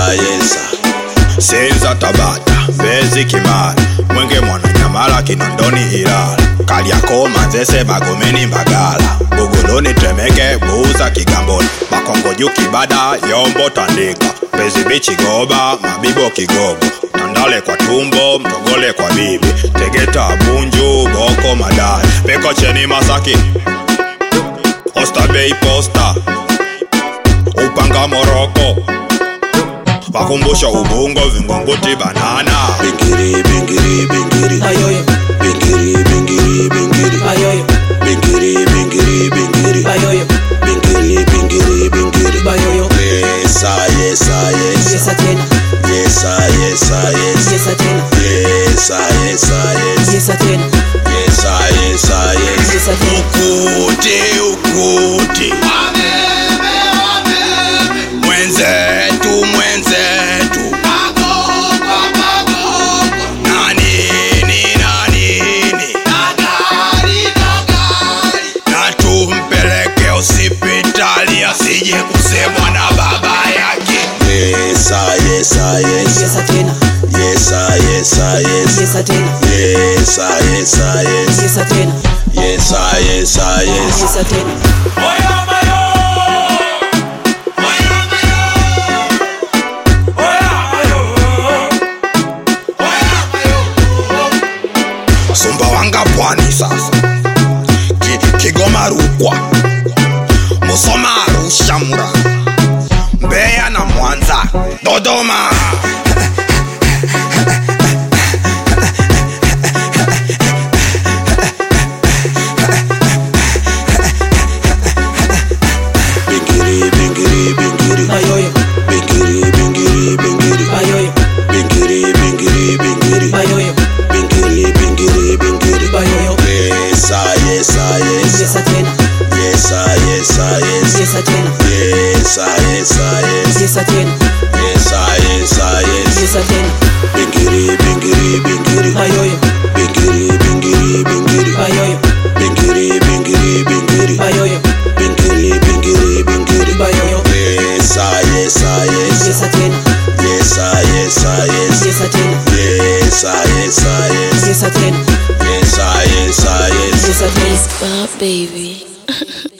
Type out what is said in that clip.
yesa. Senza Tabata, Mbezi Kimara, Mwenge Mwananyamala, Kinondoni Ilala, Kariakoo Manzese Magomeni Mbagala, Buguruni Temeke Buza Kigamboni, Makongo juu Kibada Yombo Tandika, Mbezi Beach Goba Mabibo Kigogo, Tandale kwa Tumbo Mtogole kwa Bibi, Tegeta Bunju Boko Madari, Peko Cheni Masaki, Oyster Bay Posta, Upanga Moroko, Wakumbusha Ubungo Vingunguti Banana. Bingiri bingiri bingiri ayoyo, bingiri bingiri bingiri ayoyo, bingiri bingiri bingiri ayoyo, bingiri bingiri bingiri ayoyo. yesa yesa yesa Yesa tena, yesa yesa yesa yesa tena, yesa yesa yesa yesa tena, yesa yesa yesa yesa tena. Ukuti ukuti mwenzetu mwenzetu nanini nanini na tumpeleke hospitali asije kusemwa na baba yake. yesa yesa yesa Yesa tena, yesa yesa yesa yesa tena, yesa yesa yesa yesa tena, yesa yesa yesa yesa tena. Sumbawanga Pwani sasa, Kigoma Rukwa, Musoma Arusha Mura, Mbeya na Mwanza, Dodoma. bingiri bingiri bingiri Ayoyo, bingiri bingiri bingiri ayoyo, bingiri bingiri bingiri ayoyo, bingiri bingiri bingiri ayoyo. yesa yesa yesa Yesa tena, yesa yesa yesa yesa tena, yesa yesa yesa yesa tena, yesa yesa yesa yesa tena. bingiri bingiri bingiri Ayoyo, bingiri bingiri bingiri ayoyo, bingiri bingiri bingiri ayoyo, bingiri bingiri bingiri ayoyo. yesa yesa yesa Yesa tena, yesa yesa yesa yesa tena, yesa yesa yesa yesa tena, yesa yesa yesa yesa tena. Bob baby.